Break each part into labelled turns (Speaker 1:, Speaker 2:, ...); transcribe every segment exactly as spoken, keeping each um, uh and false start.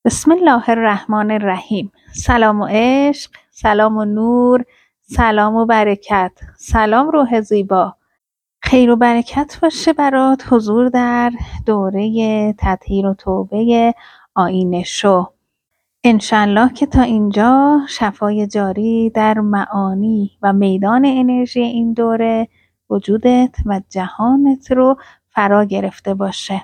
Speaker 1: بسم الله الرحمن الرحیم. سلام و عشق، سلام و نور، سلام و برکت. سلام روح زیبا، خیر و برکت باشه برات حضور در دوره تطهیر و توبه آیین شو. انشالله که تا اینجا شفای جاری در معانی و میدان انرژی این دوره وجودت و جهانت رو فرا گرفته باشه.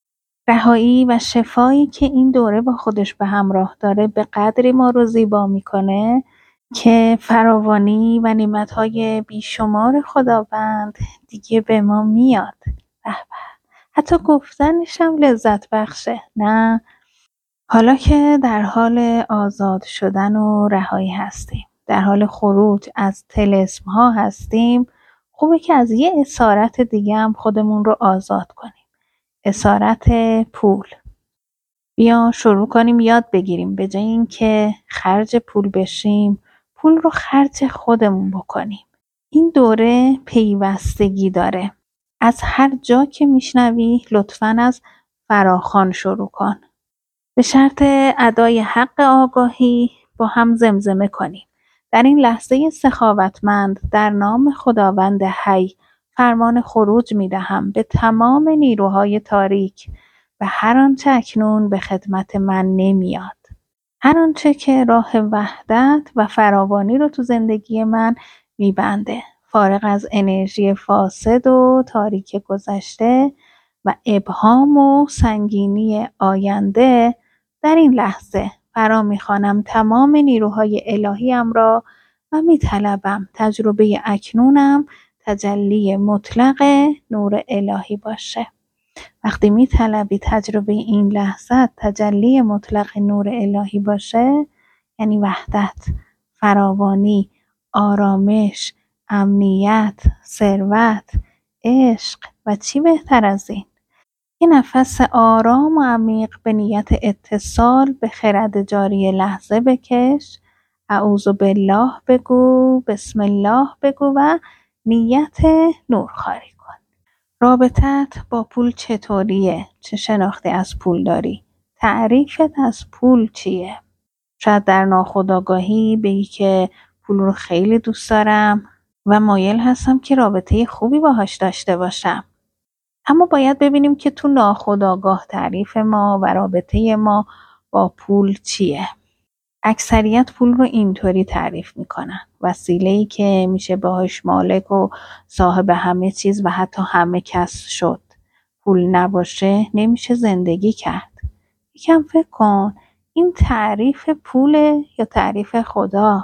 Speaker 1: رهایی و شفایی که این دوره با خودش به همراه داره به قدری ما رو زیبا میکنه که فراوانی و نعمتهای بیشمار خداوند دیگه به ما میاد. به به. حتی گفتنش هم لذت بخشه، نه؟ حالا که در حال آزاد شدن و رهایی هستیم، در حال خروج از طلسم ها هستیم، خوبه که از یه اسارت دیگه هم خودمون رو آزاد کنیم. اسارت پول. بیا شروع کنیم یاد بگیریم به جای اینکه خرج پول بشیم، پول رو خرج خودمون بکنیم. این دوره پیوستگی داره. از هر جا که میشنوی لطفاً از فراخوان شروع کن. به شرط ادای حق آگاهی با هم زمزمه کنیم. در این لحظه سخاوتمند در نام خداوند حی فرمان خروج میدهم به تمام نیروهای تاریک و هر آنچه اکنون به خدمت من نمیاد. هر آنچه که راه وحدت و فراوانی رو تو زندگی من میبنده، فارغ از انرژی فاسد و تاریک گذشته و ابهام و سنگینی آینده، در این لحظه فرا میخوانم تمام نیروهای الهیم را و میطلبم تجربه اکنونم تجلی مطلق نور الهی باشه. وقتی میطلبی تجربه این لحظه تجلی مطلق نور الهی باشه، یعنی وحدت، فراوانی، آرامش، امنیت، ثروت، عشق و چی بهتر از این؟ یه نفس آرام و عمیق به نیت اتصال به خرد جاری لحظه بکش. اعوذ بالله بگو، بسم الله بگو و نیت نورخواری کن. رابطت با پول چطوریه؟ چه شناختی از پول داری؟ تعریفت از پول چیه؟ شاید در ناخودآگاهی بگی که پول رو خیلی دوست دارم و مایل هستم که رابطه خوبی باهاش داشته باشم. اما باید ببینیم که تو ناخودآگاه تعریف ما و رابطه ما با پول چیه. اکثریت پول رو اینطوری تعریف میکنن: وسیله‌ای که میشه باهاش مالک و صاحب همه چیز و حتی همه کس شد. پول نباشه نمیشه زندگی کرد. یکم فکر کن، این تعریف پوله یا تعریف خدا؟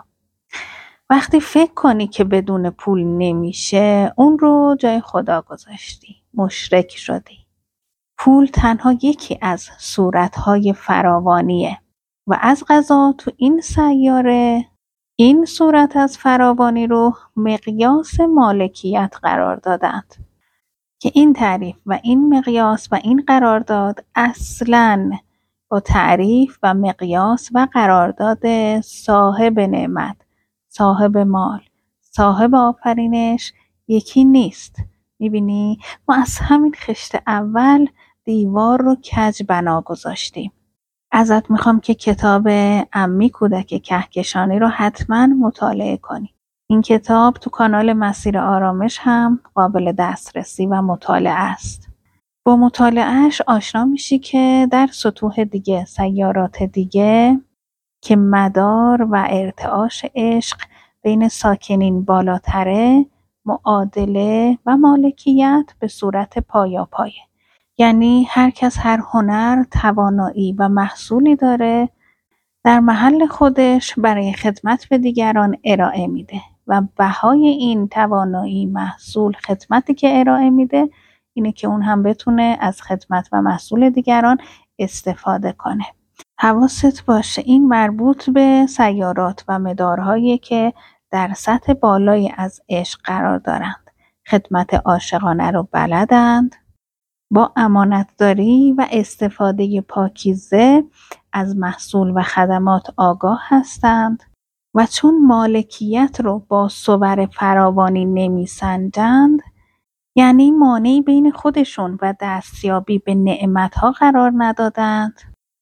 Speaker 1: وقتی فکر کنی که بدون پول نمیشه، اون رو جای خدا گذاشتی، مشرک شدی. پول تنها یکی از صورتهای فراوانیه و از قضا تو این سیاره این صورت از فراوانی رو مقیاس مالکیت قرار دادند که این تعریف و این مقیاس و این قرارداد اصلاً با تعریف و مقیاس و قرارداد صاحب نعمت، صاحب مال، صاحب آفرینش یکی نیست. میبینی؟ ما از همین خشت اول دیوار رو کج بنا گذاشتیم. ازت میخوام که کتاب عمی کودک کهکشانی رو حتما مطالعه کنی. این کتاب تو کانال مسیر آرامش هم قابل دسترسی و مطالعه است. با مطالعهش آشنا میشی که در سطوح دیگه، سیارات دیگه، که مدار و ارتعاش عشق بین ساکنین بالاتره، معادله و مالکیت به صورت پایاپایه. یعنی هر کس هر هنر، توانایی و محصولی داره در محل خودش برای خدمت به دیگران ارائه میده و بهای این توانایی، محصول، خدمتی که ارائه میده اینه که اون هم بتونه از خدمت و محصول دیگران استفاده کنه. حواست باشه این مربوط به سیارات و مدارهایی که در سطح بالای از عشق قرار دارند. خدمت عاشقانه رو بلدند، با امانتداری و استفاده پاکیزه از محصول و خدمات آگاه هستند و چون مالکیت رو با صور فراوانی نمیسنجند، یعنی مانعی بین خودشون و دستیابی به نعمتها قرار ندادند،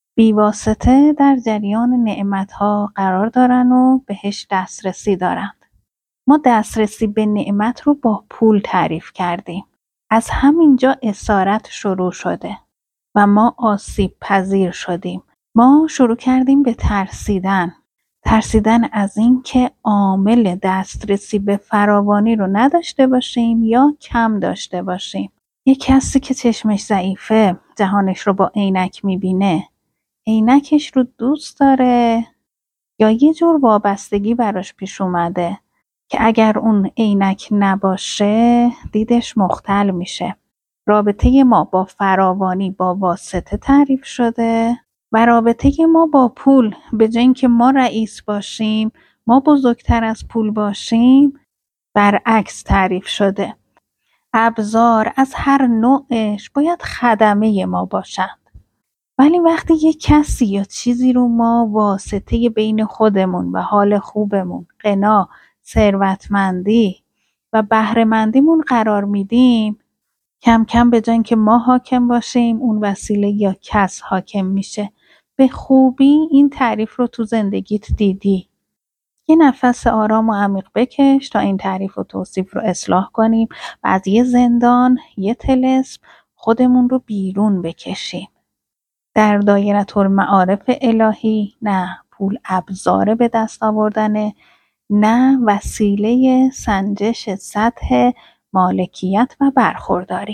Speaker 1: بیواسطه در جریان نعمتها قرار دارن و بهش دسترسی دارن. ما دسترسی به نعمت رو با پول تعریف کردیم. از همینجا اسارت شروع شده و ما آسیب پذیر شدیم. ما شروع کردیم به ترسیدن. ترسیدن از این که عامل دسترسی به فراوانی رو نداشته باشیم یا کم داشته باشیم. یه کسی که چشمش ضعیفه جهانش رو با عینک میبینه. عینکش رو دوست داره یا یه جور وابستگی براش پیش اومده که اگر اون عینک نباشه دیدش مختل میشه. رابطه ما با فراوانی با واسطه تعریف شده و رابطه ما با پول به جای اینکه ما رئیس باشیم، ما بزرگتر از پول باشیم، برعکس تعریف شده. ابزار از هر نوعش باید خدمه ما باشند. ولی وقتی یک کسی یا چیزی رو ما واسطه بین خودمون و حال خوبمون، غنا، ثروتمندی و بهره‌مندیمون قرار میدیم، کم کم به جای اینکه ما حاکم باشیم اون وسیله یا کس حاکم میشه. به خوبی این تعریف رو تو زندگیت دیدی. یه نفس آرام و عمیق بکش تا این تعریف و توصیف رو اصلاح کنیم و از یه زندان، یه طلسم خودمون رو بیرون بکشیم. در دایره المعارف الهی نه پول ابزار به دست آوردنه، نه وسیله سنجش سطح مالکیت و برخورداری.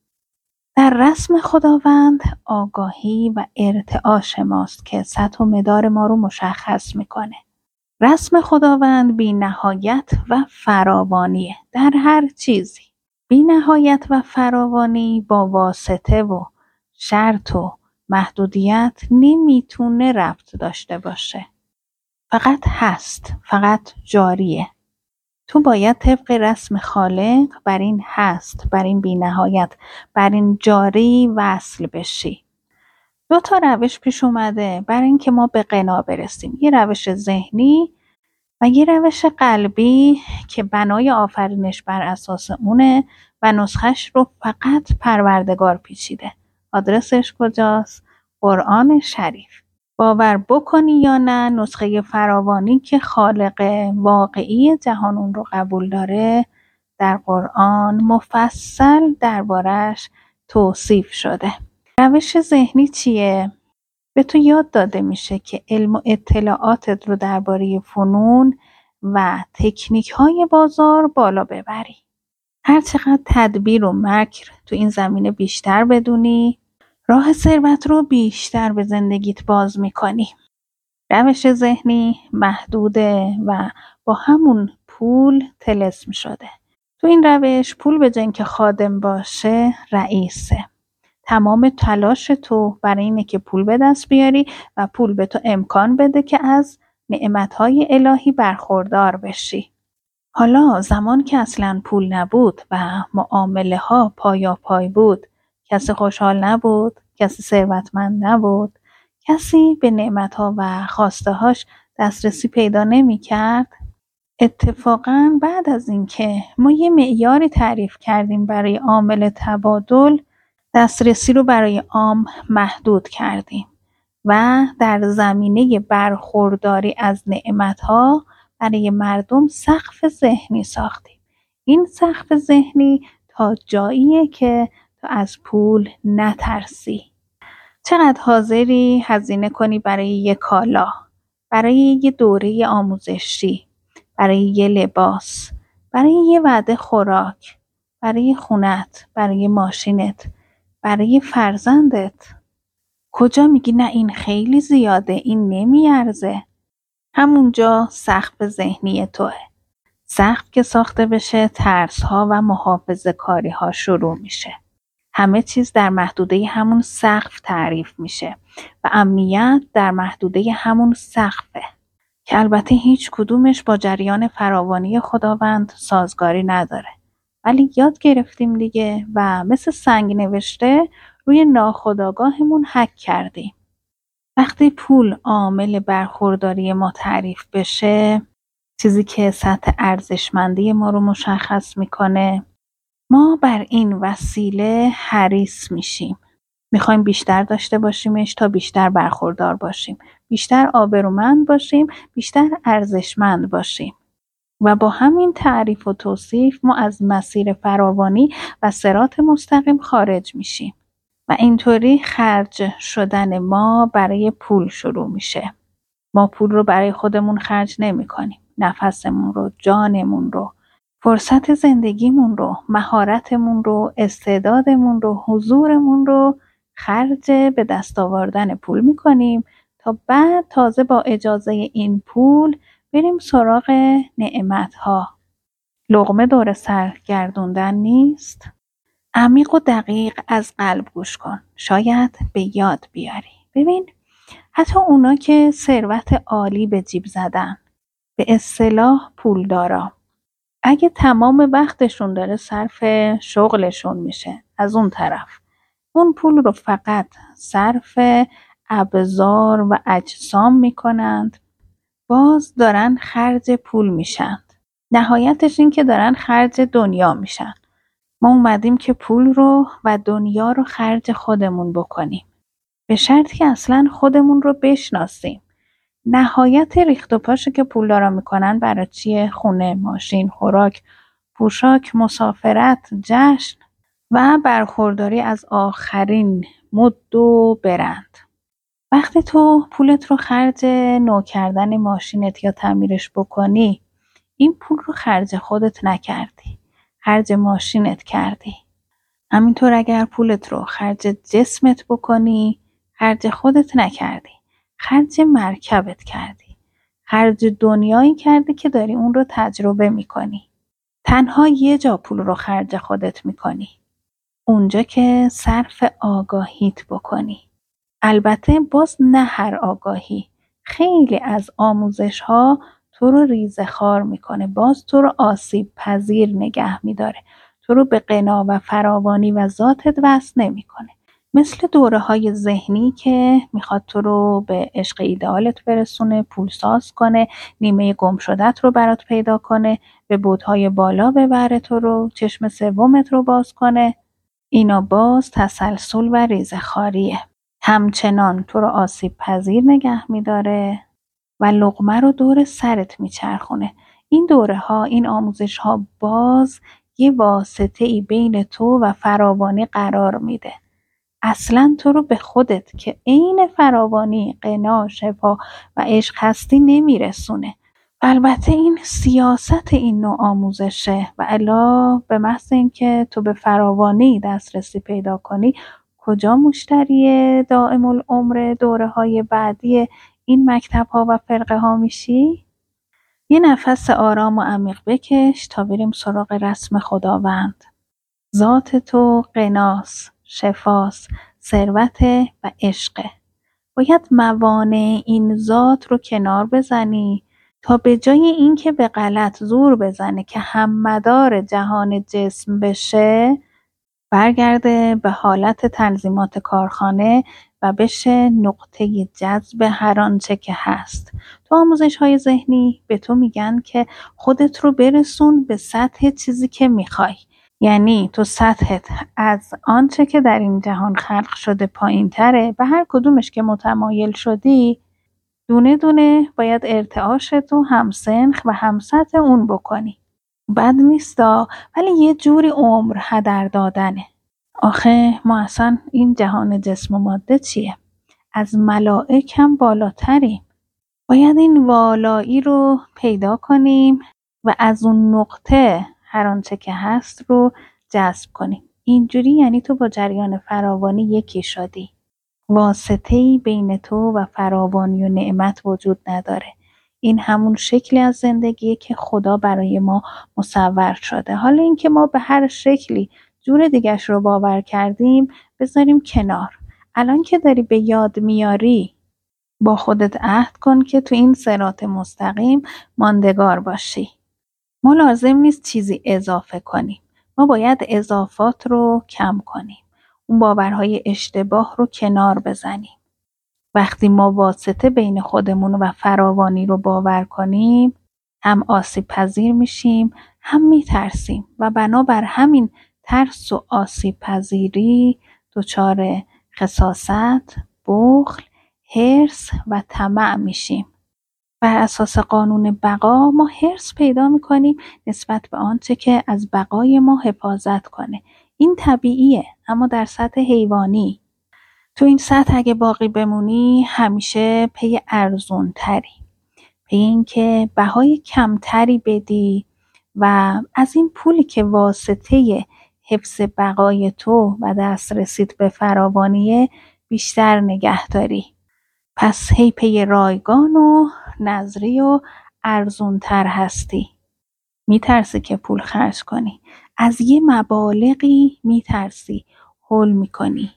Speaker 1: در رسم خداوند آگاهی و ارتعاش ماست که سطح و مدار ما رو مشخص میکنه. رسم خداوند بی نهایت و فراوانیه در هر چیزی. بی نهایت و فراوانی با واسطه و شرط و محدودیت نمیتونه ربط داشته باشه. فقط هست، فقط جاریه. تو باید طبق رسم خالق بر این هست، بر این بی نهایت، بر این جاری وصل بشی. دو تا روش پیش اومده برای اینکه ما به غنا برسیم. یه روش ذهنی و یه روش قلبی که بنای آفرینش بر اساس اونه و نسخش رو فقط پروردگار پیچیده. آدرسش کجاست؟ قرآن شریف. باور بکنی یا نه نسخه فراوانی که خالق واقعی جهان اون رو قبول داره در قرآن مفصل دربارش توصیف شده. روش ذهنی چیه؟ به تو یاد داده میشه که علم و اطلاعاتت رو درباره فنون و تکنیک های بازار بالا ببری. هر چقدر تدبیر و مکر تو این زمینه بیشتر بدونی، راه ثروت رو بیشتر به زندگیت باز میکنی. روش ذهنی محدوده و با همون پول طلسم شده. تو این روش پول به جای اینکه خادم باشه رئیسه. تمام تلاش تو برای اینه که پول به دست بیاری و پول به تو امکان بده که از نعمتهای الهی برخوردار بشی. حالا زمان که اصلا پول نبود و معامله ها پایا پای بود، کسی خوشحال نبود، کسی ثروتمند نبود، کسی به نعمتها و خواسته هاش دسترسی پیدا نمی کرد. اتفاقاً بعد از اینکه ما یه معیاری تعریف کردیم برای عامل تبادل، دسترسی رو برای عام محدود کردیم و در زمینه برخورداری از نعمتها برای مردم سقف ذهنی ساختیم. این سقف ذهنی تا جاییه که تو از پول نترسی. چقدر حاضری هزینه کنی برای یک کالا، برای یه دوره آموزشی، برای یه لباس، برای یه وعده خوراک، برای خونت، برای ماشینت، برای فرزندت؟ کجا میگی نه این خیلی زیاده، این نمیارزه؟ همونجا سقف ذهنی توه. سقف که ساخته بشه ترس ها و محافظه کاری ها شروع میشه. همه چیز در محدوده همون سقف تعریف میشه و امنیت در محدوده همون سقفه که البته هیچ کدومش با جریان فراوانی خداوند سازگاری نداره. ولی یاد گرفتیم دیگه و مثل سنگ نوشته روی ناخودآگاهمون حک کردیم. وقتی پول عامل برخورداری ما تعریف بشه، چیزی که سطح ارزشمندی ما رو مشخص میکنه، ما بر این وسیله حریص میشیم. میخوایم بیشتر داشته باشیمش تا بیشتر برخوردار باشیم، بیشتر آبرومند باشیم، بیشتر ارزشمند باشیم. و با همین تعریف و توصیف ما از مسیر فراوانی و صراط مستقیم خارج میشیم و اینطوری خرج شدن ما برای پول شروع میشه. ما پول رو برای خودمون خرج نمی کنیم. نفسمون رو، جانمون رو، فرصت زندگیمون رو، مهارتمون رو، استعدادمون رو، حضورمون رو خرج به دست آوردن پول می کنیم تا بعد تازه با اجازه این پول بریم سراغ نعمتها. لقمه دور سر گردوندن نیست. عمیق و دقیق از قلب گوش کن. شاید به یاد بیاری. ببین، حتی اونا که ثروت عالی به جیب زدن، به اصطلاح پولدارا، اگه تمام وقتشون داره صرف شغلشون میشه، از اون طرف اون پول رو فقط صرف ابزار و اجسام میکنند، باز دارن خرج پول میشن. نهایتش این که دارن خرج دنیا میشن. ما اومدیم که پول رو و دنیا رو خرج خودمون بکنیم، به شرطی که اصلا خودمون رو بشناسیم. نهایت ریخت و پاشو که پولدارا میکنن برای چیه؟ خونه، ماشین، خوراک، پوشاک، مسافرت، جشن و برخورداری از آخرین مد و برند. وقتی تو پولت رو خرج نو کردن ماشینت یا تعمیرش بکنی، این پول رو خرج خودت نکردی، خرج ماشینت کردی. همینطور اگر پولت رو خرج جسمت بکنی، خرج خودت نکردی، خرج مرکبت کردی، خرج دنیایی کردی که داری اون رو تجربه میکنی. تنها یه جا پول رو خرج خودت میکنی، اونجا که صرف آگاهیت بکنی. البته باز نه هر آگاهی. خیلی از آموزش ها تو رو ریزه خوار میکنه، باز تو رو آسیب پذیر نگه میداره، تو رو به غنا و فراوانی و ذاتت وصل نمیکنه. مثل دوره های ذهنی که میخواد تو رو به عشق ایدئالت برسونه، پولساز کنه، نیمه گم شدت رو برات پیدا کنه، به بودهای بالا ببره تو رو، چشم سومت رو باز کنه. اینا باز تسلسل و ریزه خاریه. همچنان تو رو آسیب پذیر نگه میداره و لقمه رو دور سرت میچرخونه. این دوره ها، این آموزش ها باز یه واسطه ای بین تو و فراوانی قرار میده. اصلا تو رو به خودت که عین فراوانی، غنا، شفا و عشق هستی نمیرسونه. البته این سیاست این نوع آموزشه و الا به محض اینکه تو به فراوانی دسترسی پیدا کنی، کجا مشتری دائم العمر دوره های بعدی این مکتب ها و فرقه ها میشی؟ یه نفس آرام و عمیق بکش تا بریم سراغ رسم خداوند. ذات تو غناست، شفاست، ثروت و عشقه. باید موانع این ذات رو کنار بزنی تا به جای اینکه به غلط زور بزنه که هم مدار جهان جسم بشه، برگرده به حالت تنظیمات کارخانه و بشه نقطه جذب هر آنچه که هست. تو آموزش های ذهنی به تو میگن که خودت رو برسون به سطح چیزی که میخوای. یعنی تو سطحت از آنچه که در این جهان خلق شده پایین تره، به هر کدومش که متمایل شدی دونه دونه باید ارتعاشت و همسنخ و همسطح اون بکنی. بد نیستا، ولی یه جوری عمر هدر دادنه. آخه ما اصلا این جهان جسم و ماده چیه؟ از ملائک هم بالاتریم. باید این والایی رو پیدا کنیم و از اون نقطه هر آنچه که هست رو جذب کنیم. اینجوری یعنی تو با جریان فراوانی یکی شدی. واسطه‌ای بین تو و فراوانی و نعمت وجود نداره. این همون شکلی از زندگیه که خدا برای ما مصور شده. حالا اینکه ما به هر شکلی جور دیگش رو باور کردیم بذاریم کنار. الان که داری به یاد میاری، با خودت عهد کن که تو این صراط مستقیم ماندگار باشی. ما لازم نیست چیزی اضافه کنیم. ما باید اضافات رو کم کنیم. اون باورهای اشتباه رو کنار بزنیم. وقتی ما واسطه بین خودمون و فراوانی رو باور کنیم، هم آسیب پذیر میشیم، هم میترسیم و بنابر همین ترس و آسیب پذیری دچار خساست، بخل، حرص و طمع میشیم. بر اساس قانون بقا ما حرص پیدا میکنیم نسبت به آنچه که از بقای ما حفاظت کنه. این طبیعیه، اما در سطح حیوانی. تو این سطح اگه باقی بمونی همیشه پی ارزون تری، پی این که بهای کمتری بدی و از این پولی که واسطه حفظ بقای تو و دسترسیت به فراوانیه بیشتر نگه داری. پس هی پی رایگان و نظری و ارزونتر هستی. میترسی که پول خرج کنی، از یه مبالغی میترسی، هول میکنی.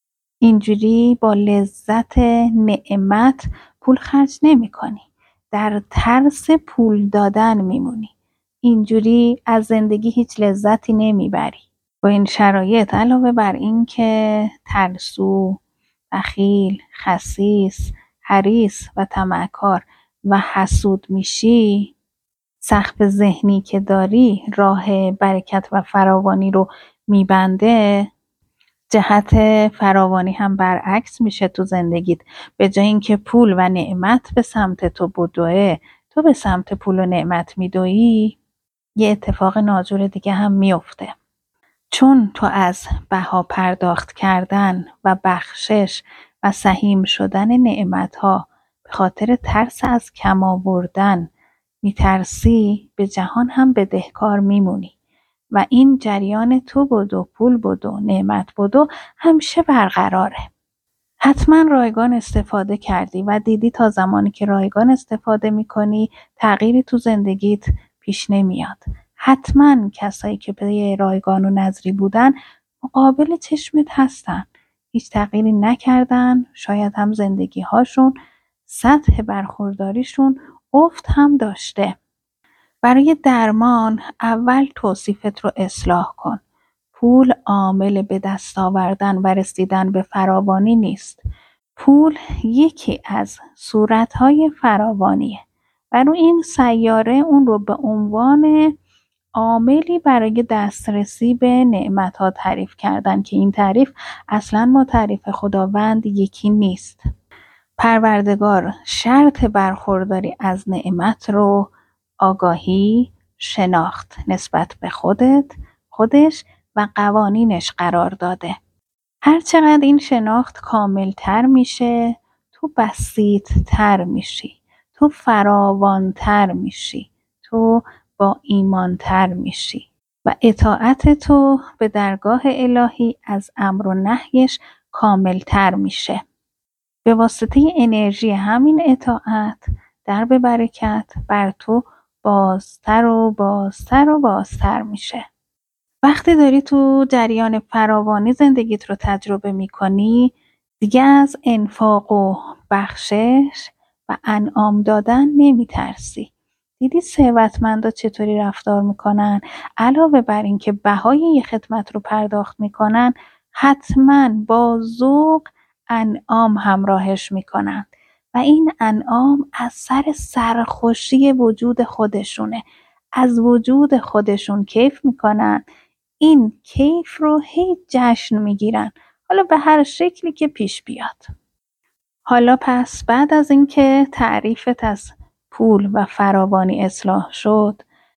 Speaker 1: اینجوری با لذت نعمت پول خرج نمی کنی. در ترس پول دادن میمونی. اینجوری از زندگی هیچ لذتی نمیبری. با این شرایط علاوه بر این که ترسو، بخیل، خسیس، حریص و طمعکار و حسود میشی، سقف ذهنی که داری راه برکت و فراوانی رو میبنده، جهت فراوانی هم برعکس میشه تو زندگیت. به جای اینکه پول و نعمت به سمت تو بدوه، تو به سمت پول و نعمت میدوی، یه اتفاق ناجور دیگه هم میفته. چون تو از بها پرداخت کردن و بخشش و سهیم شدن نعمتها به خاطر ترس از کم آوردن میترسی، به جهان هم بدهکار میمونی و این جریان تو بدو، پول بدو، نعمت بدو همیشه برقراره. حتما رایگان استفاده کردی و دیدی تا زمانی که رایگان استفاده میکنی تغییری تو زندگیت پیش نمیاد. حتما کسایی که به رایگان و نظری بودن مقابل چشمت هستن، هیچ تغییری نکردن، شاید هم زندگی هاشون، سطح برخورداریشون افت هم داشته. برای درمان اول توصیفت رو اصلاح کن. پول عامل به دست آوردن و رسیدن به فراوانی نیست. پول یکی از صورتهای فراوانیه و رو این سیاره اون رو به عنوان عاملی برای دسترسی به نعمت‌ها تعریف کردن که این تعریف اصلاً با تعریف خداوند یکی نیست. پروردگار شرط برخورداری از نعمت رو آگاهی، شناخت نسبت به خودت، خودش و قوانینش قرار داده. هر چقدر این شناخت کاملتر میشه، تو بسیط تر میشی، تو فراوانتر میشی، تو با ایمانتر میشی و اطاعت تو به درگاه الهی از امر و نهیش کاملتر میشه. به واسطه انرژی همین اطاعت درب برکت بر تو بازتر و بازتر و بازتر میشه. وقتی داری تو جریان فراوانی زندگیت رو تجربه میکنی، دیگه از انفاق و بخشش و انعام دادن نمیترسی. دیدی ثروتمندا چطوری رفتار میکنن؟ علاوه بر این که بهای یه خدمت رو پرداخت میکنن، حتما با ذوق انعام همراهش میکنن و این انعام از سر سرخوشی وجود خودشونه. از وجود خودشون کیف میکنن، این کیف رو هی جشن میگیرن، حالا به هر شکلی که پیش بیاد. حالا پس بعد از اینکه تعریفت از پول و فراوانی اصلاح شد،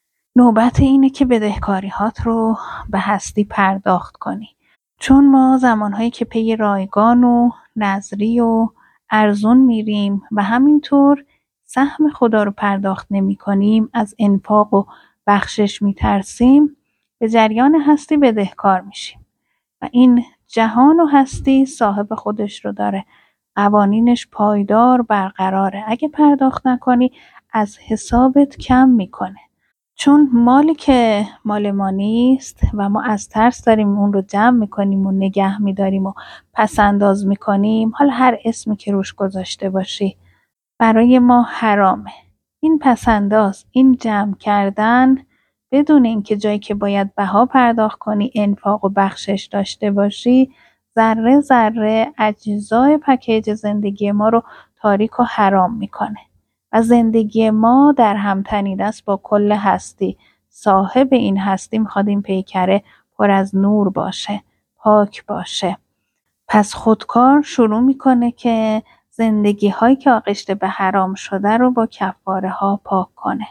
Speaker 1: نوبت اینه که بدهکاری هات رو به هستی پرداخت کنی. چون ما زمانهایی که پی رایگان و نظری و ارزون میریم و همینطور سهم خدا رو پرداخت نمی کنیم، از انفاق و بخشش میترسیم، به جریان هستی بدهکار میشیم و این جهان و هستی صاحب خودش رو داره، قوانینش پایدار برقراره. اگه پرداخت نکنی از حسابت کم میکنه. چون مالی که مال ما نیست و ما از ترس داریم اون رو جمع میکنیم و نگه میداریم و پس انداز میکنیم، حالا هر اسمی که روش گذاشته باشی، برای ما حرامه. این پس انداز، این جمع کردن بدون اینکه جایی که باید بها پرداخت کنی، انفاق و بخشش داشته باشی، ذره ذره اجزای پکیج زندگی ما رو تاریک و حرام میکنه و زندگی ما در هم تنیده است با کل هستی. صاحب این هستی میخواد این پیکره پر از نور باشه، پاک باشه. پس خودکار شروع میکنه که زندگی هایی که آغشته به حرام شده رو با کفاره ها پاک کنه.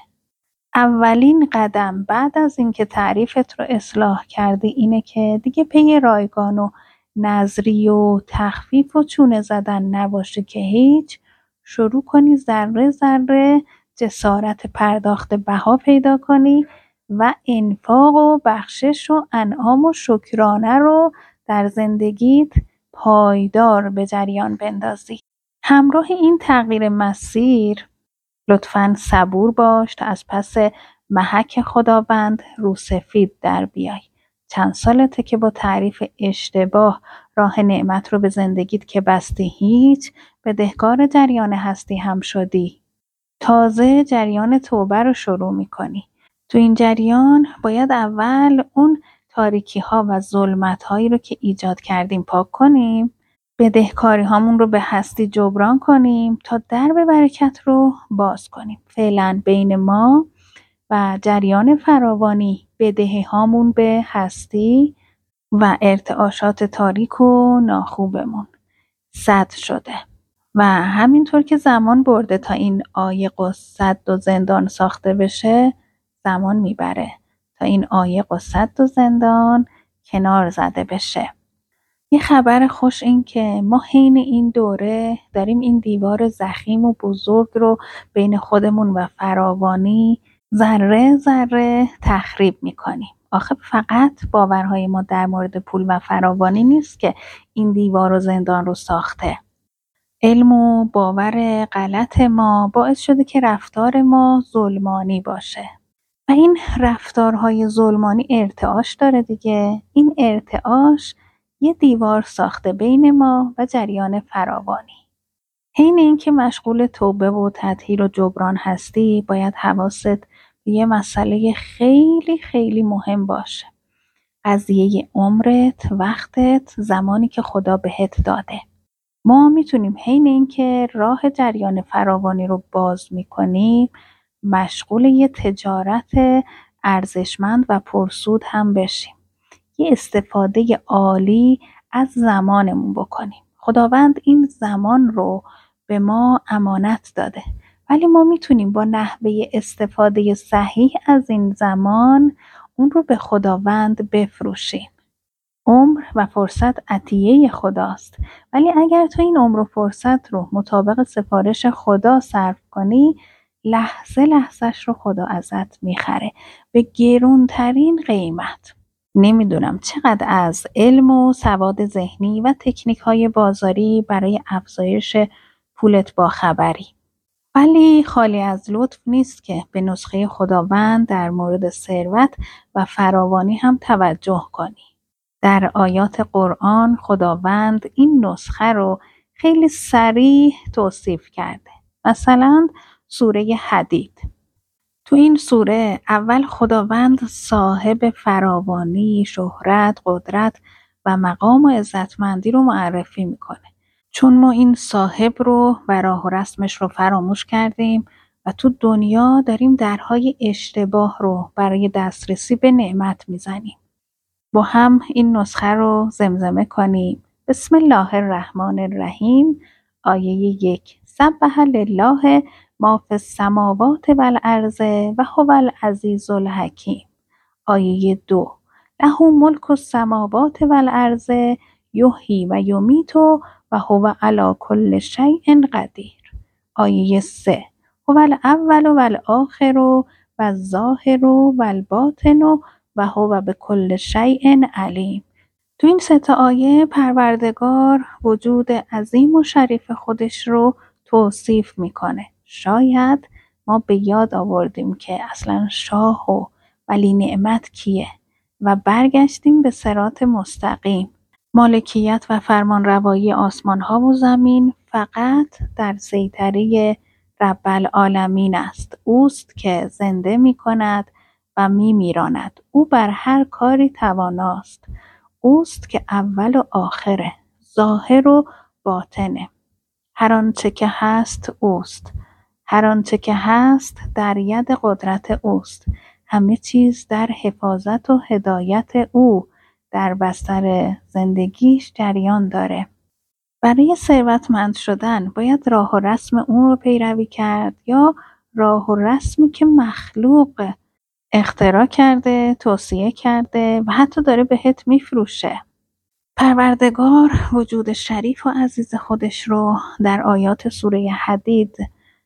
Speaker 1: اولین قدم بعد از اینکه تعریفت رو اصلاح کردی اینه که دیگه پی رایگان و نظری و تخفیف و چونه زدن نباشه که هیچ، شروع کنی ذره ذره جسارت پرداخت بها پیدا کنی و انفاق و بخشش و انعام و شکرانه رو در زندگیت پایدار به جریان بندازی. همراه این تغییر مسیر لطفاً صبور باش تا از پس محک خداوند رو سفید در بیای. چند سالته که با تعریف اشتباه راه نعمت رو به زندگیت که بستی، هیچ بدهکار جریان هستی هم شدی. تازه جریان توبه رو شروع میکنی. تو این جریان باید اول اون تاریکی ها و ظلمت هایی رو که ایجاد کردیم پاک کنیم، بدهکاری هامون رو به هستی جبران کنیم تا درب برکت رو باز کنیم. فعلا بین ما و جریان فراوانی بدهی هامون به هستی و ارتعاشات تاریک و ناخوبمون سد شده و همینطور که زمان برده تا این عایق و سد و زندان ساخته بشه، زمان میبره تا این عایق و سد و زندان کنار زده بشه. یه خبر خوش این که ما حین این دوره داریم این دیوار ضخیم و بزرگ رو بین خودمون و فراوانی ذره ذره تخریب میکنیم. آخه فقط باورهای ما در مورد پول و فراوانی نیست که این دیوار و زندان رو ساخته. علم و باور غلط ما باعث شده که رفتار ما ظلمانی باشه و این رفتارهای ظلمانی ارتعاش داره دیگه. این ارتعاش یه دیوار ساخته بین ما و جریان فراوانی. حین اینکه مشغول توبه و تطهیر و جبران هستی، باید حواست به یه مسئله خیلی خیلی مهم باشه. قضیه عمرت، وقتت، زمانی که خدا بهت داده. ما میتونیم حین اینکه راه جریان فراوانی رو باز میکنیم مشغول یه تجارت ارزشمند و پرسود هم بشیم. یه استفاده عالی از زمانمون بکنیم. خداوند این زمان رو به ما امانت داده، ولی ما میتونیم با نحوه استفاده صحیح از این زمان اون رو به خداوند بفروشیم. عمر و فرصت عطیه خداست، ولی اگر تو این عمر و فرصت رو مطابق سفارش خدا صرف کنی، لحظه لحظهش رو خدا ازت میخره به گرونترین قیمت. نمیدونم چقدر از علم و سواد ذهنی و تکنیک های بازاری برای افزایش پولت با خبری، ولی خالی از لطف نیست که به نسخه خداوند در مورد ثروت و فراوانی هم توجه کنی. در آیات قرآن خداوند این نسخه رو خیلی صریح توصیف کرده. مثلا سوره حدید. تو این سوره اول خداوند صاحب فراوانی، شهرت، قدرت و مقام و عزتمندی رو معرفی میکنه. چون ما این صاحب رو و راه و رسمش رو فراموش کردیم و تو دنیا داریم درهای اشتباه رو برای دسترسی به نعمت میزنیم. با هم این نسخه رو زمزمه کنیم. بسم الله الرحمن الرحیم. آیه یک. سبح لله ما فی السماوات و الارض و هو العزیز الحکیم. آیه دو. له ملک السماوات و الارض یحیی و یمیت و هو علی کل شیء قدیر. آیه سه. هو الاول و الاخر و الظاهر و الباطن و هو بكل شیء علیم. تو این سه تا آیه پروردگار وجود عظیم و شریف خودش رو توصیف میکنه. شاید ما به یاد آوردیم که اصلا شاه و ولی نعمت کیه و برگشتیم به صراط مستقیم. مالکیت و فرمانروایی آسمان ها و زمین فقط در سیطره رب العالمین است. اوست که زنده می کند و می میراند. او بر هر کاری تواناست. اوست که اول و آخره، ظاهر و باطنه. هر آنچه که هست اوست. هر آنچه که هست در ید قدرت اوست. همه چیز در حفاظت و هدایت او، در بستر زندگیش جریان داره. برای ثروتمند شدن باید راه و رسم اون رو پیروی کرد یا راه و رسمی که مخلوق اختراع کرده، توصیه کرده و حتی داره بهت میفروشه؟ پروردگار وجود شریف و عزیز خودش رو در آیات سوره حدید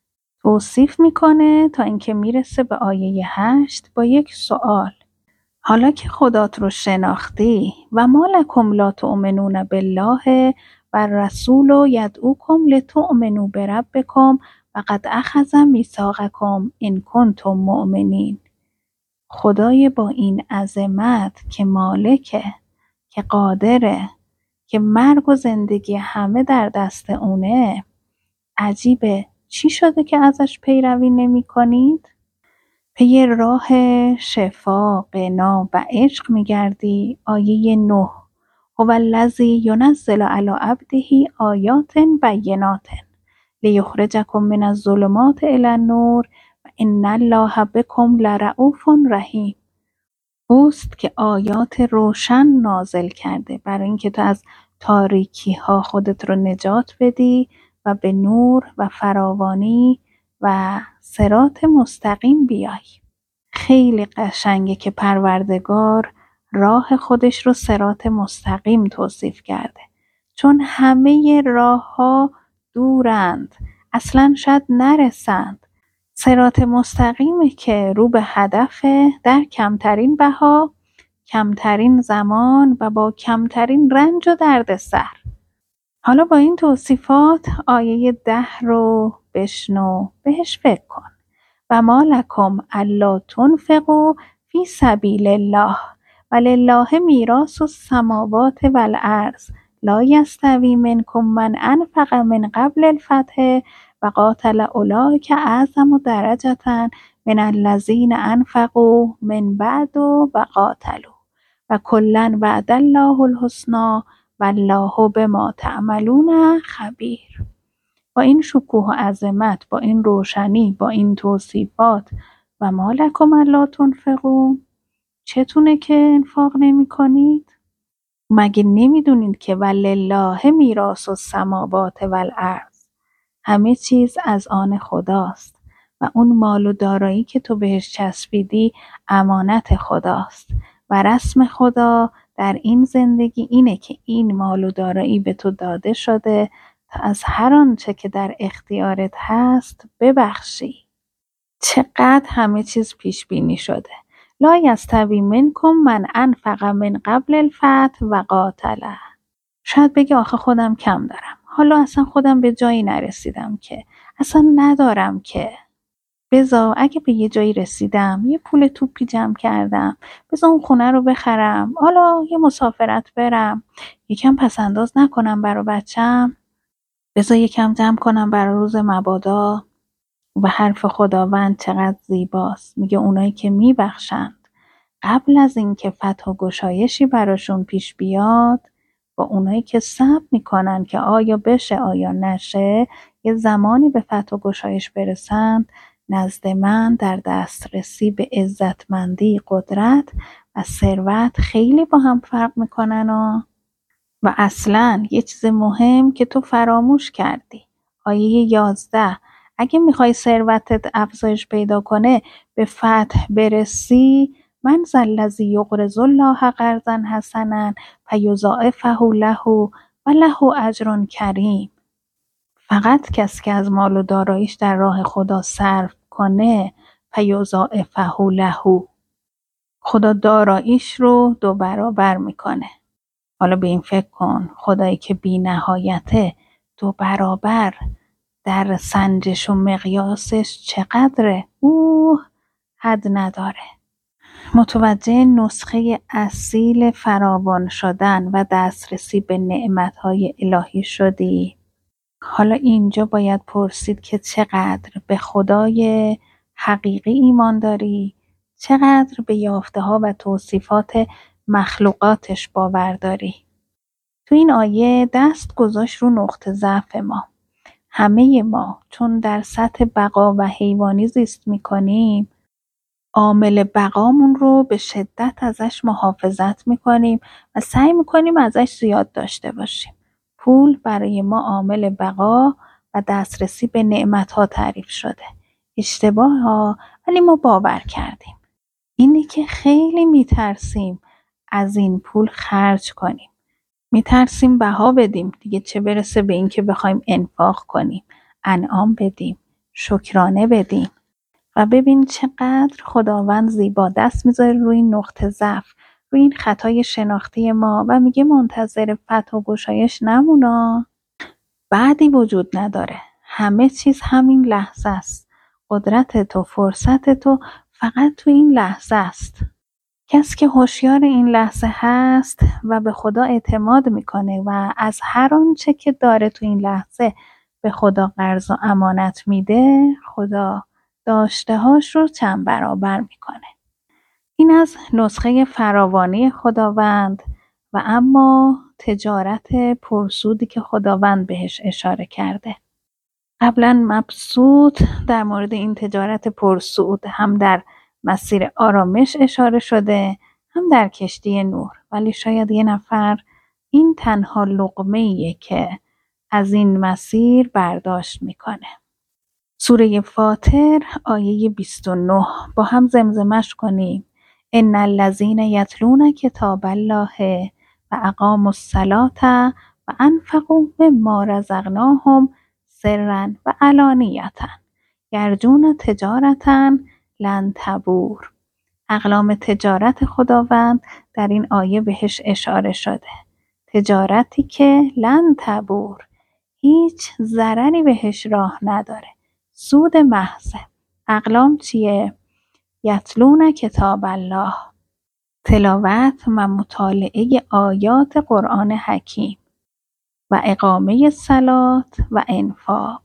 Speaker 1: توصیف میکنه تا اینکه میرسه به آیه هشت با یک سوال: حالا که خدات رو شناختی و ما لکم لا تؤمنون بالله و رسول یدعوکم لتؤمنوا بربکم و قد اخذ میثاقکم ان کنتم مؤمنین. خدای با این عظمت که مالکه، که قادره، که مرگ و زندگی همه در دست اونه، عجیبه چی شده که ازش پیروی نمی کنید؟ پی راه شفا، غنا و عشق می گردی. آیه نه: هو الذی ینزل علی عبده آیات بینات لیخرجکم من الظلمات الی النور و ان الله بکم لرؤوف رحیم. اوست که آیات روشن نازل کرده برای اینکه تو از تاریکی ها خودت رو نجات بدی و به نور و فراوانی و صراط مستقیم بیای. خیلی قشنگه که پروردگار راه خودش رو صراط مستقیم توصیف کرده، چون همه راه ها دورند، اصلا شاید نرسند. صراط مستقیمه که رو به هدف در کمترین بها، کمترین زمان و با کمترین رنج و دردسر. حالا با این توصیفات آیه ده رو بشنو، بهش فکر کن. و ما لکم الا تنفقوا فی سبیل الله ولله میراث السماوات والارض لا یستوی منکم من انفق من قبل الفتح و قاتل اولئک اعظم درجة من الذین انفقوا من بعد و قاتلوا و کلا وعد الله الحسنی والله بما تعملون خبیر. با این شکوه و عظمت، با این روشنی، با این توصیفات، و ما لکم الا تنفقوا، چتونه که انفاق نمی کنید؟ مگه نمیدونید که ولله میراث السماوات والارض، همه چیز از آن خداست و اون مال و دارایی که تو بهش چسبیدی امانت خداست و رسم خدا در این زندگی اینه که این مال و دارایی به تو داده شده تا از هر آنچه که در اختیارت هست ببخشی. چقدر همه چیز پیش بینی شده. لا یستوی منکم من انفق من قبل الفتح و قاتل. شاید بگی آخه خودم کم دارم، حالا اصلا خودم به جایی نرسیدم که، اصلا ندارم که. بذار اگه به یه جایی رسیدم، یه پول توپی جمع کردم، بذار اون خونه رو بخرم، حالا یه مسافرت برم، یکم پسنداز نکنم برا بچم، بذار یکم جمع کنم برا روز مبادا. و حرف خداوند چقدر زیباست، میگه اونایی که میبخشند قبل از اینکه فتح و گشایشی براشون پیش بیاد، با اونایی که صبر میکنن که آیا بشه آیا نشه، یه زمانی به فتح و گشایش برسند، نزد من در دسترسی به عزتمندی، قدرت و ثروت خیلی با هم فرق میکنن. و و اصلا یه چیز مهم که تو فراموش کردی، آیه یازده: اگه میخوای ثروتت افزایش پیدا کنه، به فتح برسی، من ذا الذی یقرض الله قرضا حسنا فیضاعفه له و له اجر کریم. فقط کسی که از مال و داراییش در راه خدا صرف کنه، فیضاعفه له، خدا داراییش رو دو برابر میکنه. حالا به این فکر کن، خدایی که بی نهایته، دو برابر در سنجش و مقیاسش چقدره؟ اوه، حد نداره. متوجه نسخه اصیل فراوان شدن و دسترسی به نعمتهای الهی شدی؟ حالا اینجا باید پرسید که چقدر به خدای حقیقی ایمان داری؟ چقدر به یافته ها و توصیفات مخلوقاتش باور داری؟ تو این آیه دست گذاشت رو نقطه ضعف ما. همه ما چون در سطح بقا و حیوانی زیست میکنیم، عامل بقامون رو به شدت ازش محافظت میکنیم و سعی میکنیم ازش زیاد داشته باشیم. پول برای ما عامل بقا و دسترسی به نعمتها تعریف شده. اشتباه ها، ولی ما باور کردیم. اینی که خیلی میترسیم از این پول خرج کنیم. میترسیم بها بدیم، دیگه چه برسه به این که بخوایم انفاق کنیم، انعام بدیم، شکرانه بدیم. و ببین چقدر خداوند زیبا دست میذاره روی این نقطه ضعف، روی این خطای شناختی ما و میگه منتظر فتح و گشایش نمونا. بعدی وجود نداره. همه چیز همین لحظه است. قدرت تو، فرصت تو فقط تو این لحظه است. کسی که هوشیار این لحظه هست و به خدا اعتماد میکنه و از هر آنچه که داره تو این لحظه به خدا قرض و امانت میده، خدا داشته‌هاش رو چند برابر میکنه. این از نسخه فراوانی خداوند و اما تجارت پرسودی که خداوند بهش اشاره کرده. قبلا مبسوط در مورد این تجارت پرسود هم در مسیر آرامش اشاره شده، هم در کشتی نوح، ولی شاید یه نفر این تنها لقمه‌ایه که از این مسیر برداشت میکنه. سوره فاطر آیه بیست و نه با هم زمزمش کنیم. ان الذین یتلون کتاب الله و اقاموا الصلاة و انفقوا مما رزقناهم سرا و علانیة یرجون تجارة لن تبور. اقلام تجارت خداوند در این آیه بهش اشاره شده. تجارتی که لن تبور، هیچ ضرری بهش راه نداره، سود محض. اقلام چیه؟ یتلون کتاب الله، تلاوت و مطالعه آیات قرآن حکیم و اقامه صلات و انفاق.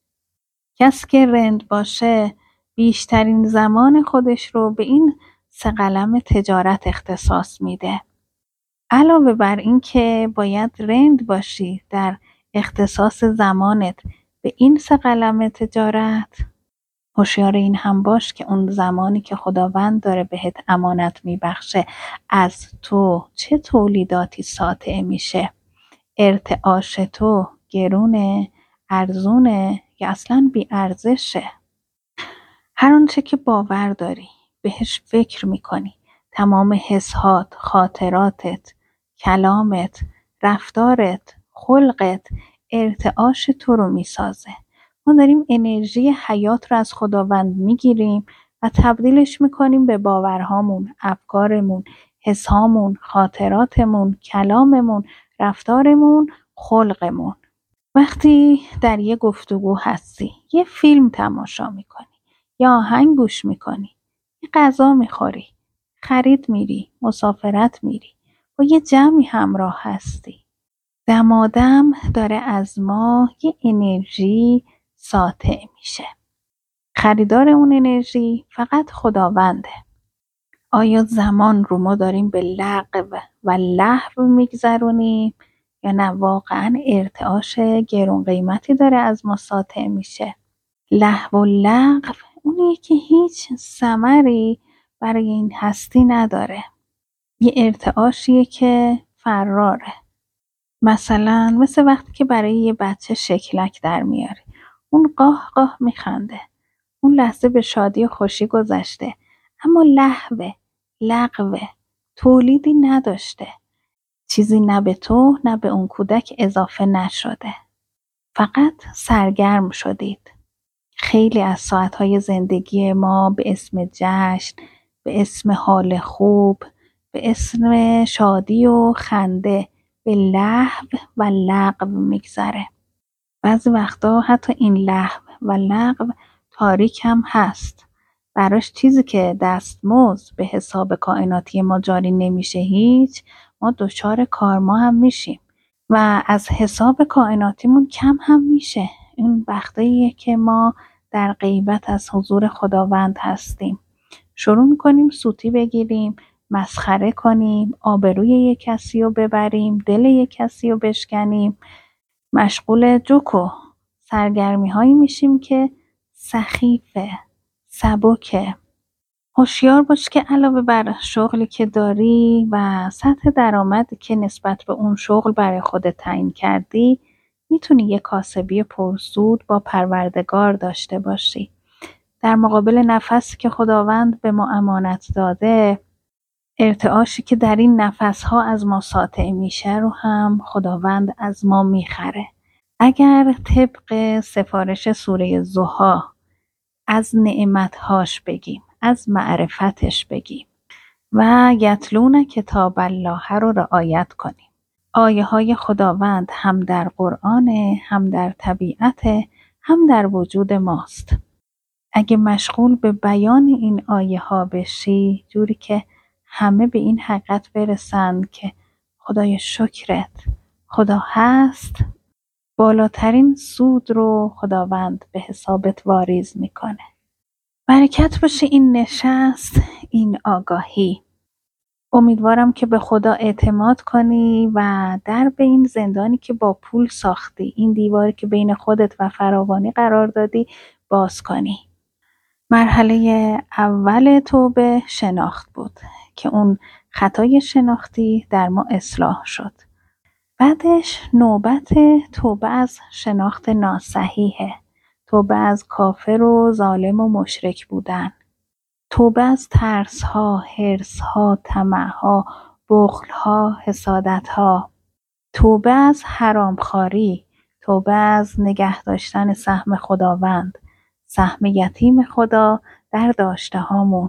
Speaker 1: کسی که رند باشه بیشترین زمان خودش رو به این سه قلم تجارت اختصاص میده. علاوه بر این که باید رند باشی در اختصاص زمانت به این سه قلم تجارت، هوشیار این هم باش که اون زمانی که خداوند داره بهت امانت میبخشه از تو چه تولیداتی ساطع میشه. ارتعاش تو گرونه، ارزونه یا اصلا بی ارزشه. هر آنچه که باور داری، بهش فکر میکنی، تمام حسات، خاطراتت، کلامت، رفتارت، خلقت ارتعاش تو رو میسازه. ما داریم انرژی حیات رو از خداوند میگیریم و تبدیلش میکنیم به باورهامون، افکارمون، حسامون، خاطراتمون، کلاممون، رفتارمون، خلقمون. وقتی در یه گفتگو هستی، یه فیلم تماشا میکنی، یا آهنگ گوش میکنی، یه غذا میخوری، خرید میری، مسافرت میری، با یه جمعی همراه هستی، دمادم داره از ما یه انرژی ساطع میشه. خریدار اون انرژی فقط خداونده. آیا زمان رو ما داریم به لغو و لهو میگذرونیم یا نه واقعا ارتعاش گرون قیمتی داره از ما ساطع میشه؟ لهو و لغو اونیه که هیچ ثمری برای این هستی نداره. یه ارتعاشیه که فراره. مثلا مثل وقتی که برای یه بچه شکلک در میاری، اون قاه قاه میخنده، اون لحظه به شادی و خوشی گذشته، اما لهوه، لغوه، تولیدی نداشته، چیزی نه به تو نه به اون کودک اضافه نشده، فقط سرگرم شدید. خیلی از ساعتهای زندگی ما به اسم جشن، به اسم حال خوب، به اسم شادی و خنده به لهو و لغو میگذره. بعضی وقتا حتی این لهو و لغو تاریک هم هست. براش چیزی که دستمزد به حساب کائناتی ما جاری نمیشه هیچ، ما دچار کارما هم میشیم و از حساب کائناتیمون کم هم میشه. این وقتاییه که ما در غیبت از حضور خداوند هستیم. شروع میکنیم سوتی بگیریم، مسخره کنیم، آبروی یک کسی رو ببریم، دل یک کسی رو بشکنیم، مشغول جوکو سرگرمی هایی میشیم که سخیفه، سبکه. هوشیار باش که علاوه بر شغلی که داری و سطح درآمدی که نسبت به اون شغل برای خودت تعیین کردی، میتونی یه کاسبی پرسود با پروردگار داشته باشی. در مقابل نفسی که خداوند به ما امانت داده، ارتعاشی که در این نفسها از ما ساطع میشه رو هم خداوند از ما میخره. اگر طبق سفارش سوره ضحی از نعمتهاش بگیم، از معرفتش بگیم و یتلون کتاب الله رو رعایت کنیم. آیه های خداوند هم در قرآن، هم در طبیعت، هم در وجود ماست. اگه مشغول به بیان این آیه ها بشی، جوری که همه به این حقیقت برسن که خدای شکرت، خدا هست، بالاترین سود رو خداوند به حسابت واریز میکنه. برکت باشه این نشست، این آگاهی. امیدوارم که به خدا اعتماد کنی و در به این زندانی که با پول ساختی، این دیواری که بین خودت و فراوانی قرار دادی، باز کنی. مرحله اول توبه شناخت بود که اون خطای شناختی در ما اصلاح شد. بعدش نوبت توبه از شناخت ناصحیحه. توبه از کافر و ظالم و مشرک بودن. توبه از ترس‌ها، حرص‌ها، طمع‌ها، بخل‌ها، حسادت‌ها. توبه از حرامخواری. توبه از نگه داشتن سهم خداوند، سهم یتیم خدا در داشته هامون.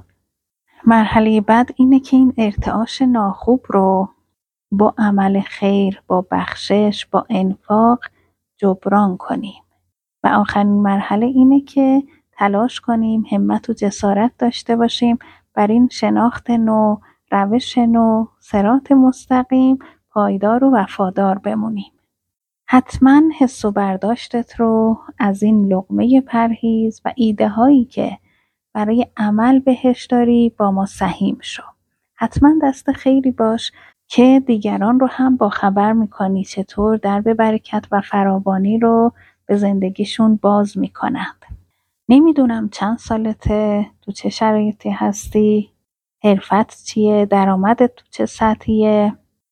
Speaker 1: مرحله بعد اینه که این ارتعاش ناخوب رو با عمل خیر، با بخشش، با انفاق جبران کنیم. و آخرین مرحله اینه که تلاش کنیم، همت و جسارت داشته باشیم بر این شناخت نو، روش نو، صراط مستقیم پایدار و وفادار بمونیم. حتما حس و برداشتت رو از این لقمه پرهیز و ایده هایی که برای عمل بهش داری با ما سهیم شو. حتما دست خیری باش که دیگران رو هم با خبر میکنی چطور درب برکت و فراوانی رو به زندگیشون باز میکنند. نمیدونم چند سالته، تو چه شرایطی هستی، حرفت چیه، درآمدت تو چه سطحیه،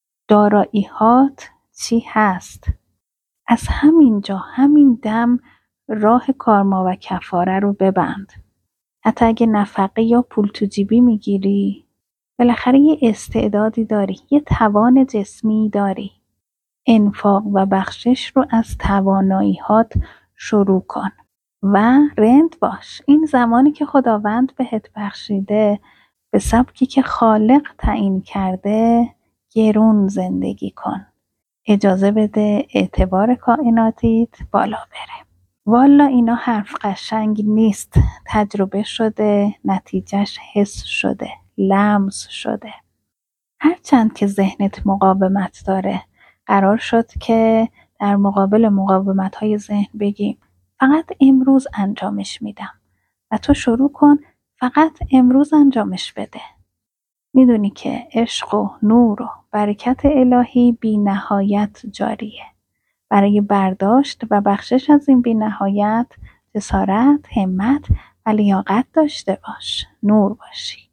Speaker 1: دارایی‌هات چی هست. از همین جا، همین دم راه کارما و کفاره رو ببند. حتی اگه نفقه یا پول تو جیبی میگیری، بالاخره یه استعدادی داری، یه توان جسمی داری. انفاق و بخشش رو از توانایی‌هات شروع کن و رند باش. این زمانی که خداوند بهت بخشیده، به سبکی که خالق تعیین کرده گرون زندگی کن. اجازه بده اعتبار کائناتیت بالا بره. والا اینا حرف قشنگ نیست، تجربه شده، نتیجهش حس شده، لمس شده. هرچند که ذهنت مقاومت داره، قرار شد که در مقابل مقاومت‌های ذهن بگیم فقط امروز انجامش میدم و تو شروع کن فقط امروز انجامش بده. میدونی که عشق و نور و برکت الهی بی نهایت جاریه. برای برداشت و بخشش از این بی نهایت جسارت، همت و لیاقت داشته باش. نور باشی.